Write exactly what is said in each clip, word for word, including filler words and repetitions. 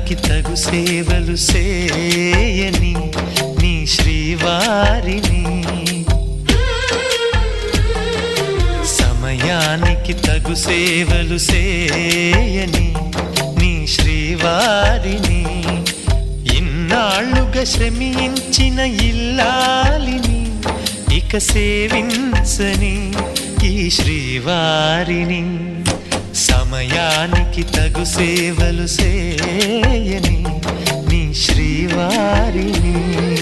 సమయానికి తగు సేవలు సేయని నీ శ్రీవారిని సమయానికి తగు సేవలు సేయని నీ శ్రీవారిని ఇన్నాళ్ళుగా శ్రమించిన ఇల్లాలిని ఇక సేవించని ఈ శ్రీవారిని సమయానికి తగు సేవలు సేయని నీ శ్రీవారిని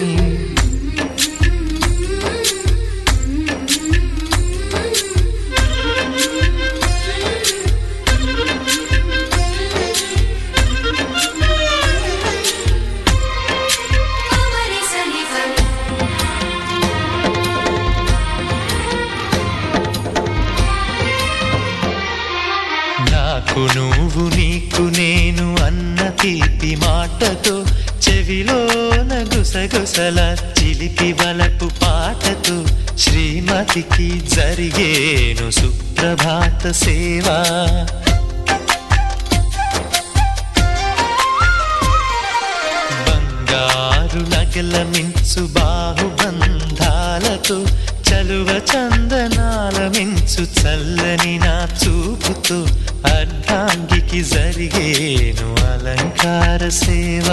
నాకు నువ్వు నీకు నేను అన్న తీపి మాటతో చెవిలోన గుసగుసల చిలిపి వలపు పాటతో శ్రీమతికి జరిగేను సుప్రభాత సేవ బంగారు నగల మించు బాహుబంధాలతో చలువ చందనాల మించు చల్లని నా చూపుతో అర్ధాంగికి జరిగేను అలంకార సేవ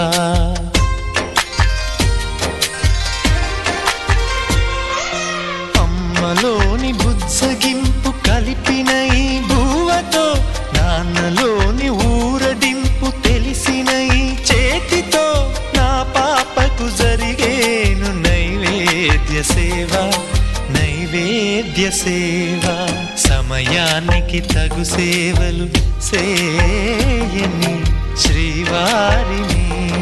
అమ్మలోని బుజ్జగింపు కలిపిన ఈ భూవతో నాన్నలోని ఊరడింపు తెలిసిన ఈ చేతితో నా పాపకు జరిగేను నైవేద్య సేవ నైవేద్య సేవ సమయానికి తగు సేవలు సేయని శ్రీవారిని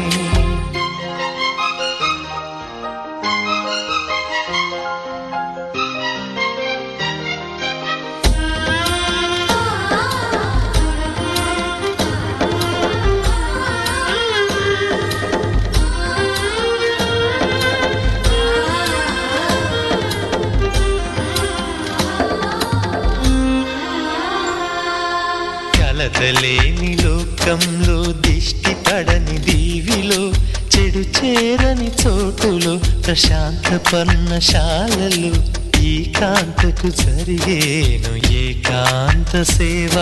కలతలేని లోకంలో దిష్టి పడని దీవిలో చెడు చేరని చోటులో ప్రశాంత పర్ణశాలలో ఈ కాంతకు జరిగేను ఏకాంత సేవ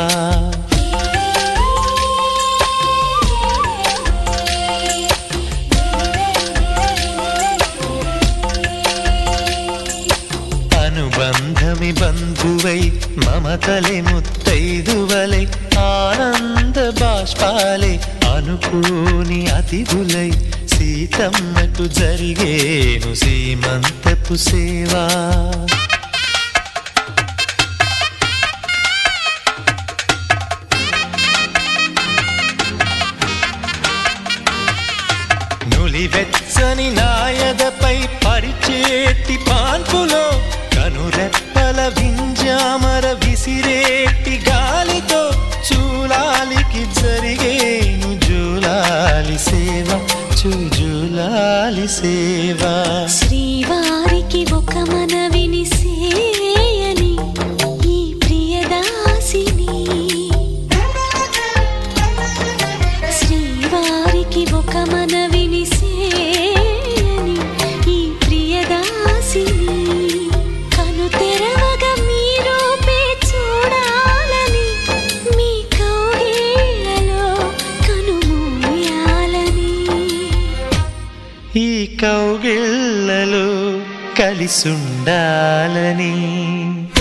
అనుబంధమి బంధువై మమతలే ముత్తైదువలై ఆనంద బాష్పాలే అనుకోని అతిథులై సీతమ్మకు జరిగేను సీమంతపు సేవ నులివెచ్చని నాయదపై పరిచేటి పాన్పులో కనురెప్పల వింజామర విసిరేటి గాలితో చూలాలికి జరిగేను జూలాలి సేవ చూజూలాలి సేవ శ్రీవారికి ఒక మనవిని సేయని ఈ ప్రియదాసిని శ్రీవారికి ఒక మనవిని సేయని ఈ ప్రియదాసిని కను తెరవగా మీ రూపే చూడాలని మీ కౌగిళ్ళలో కనుమూయాలని ఈ కౌగిళ్ళలో కలిసుండాలని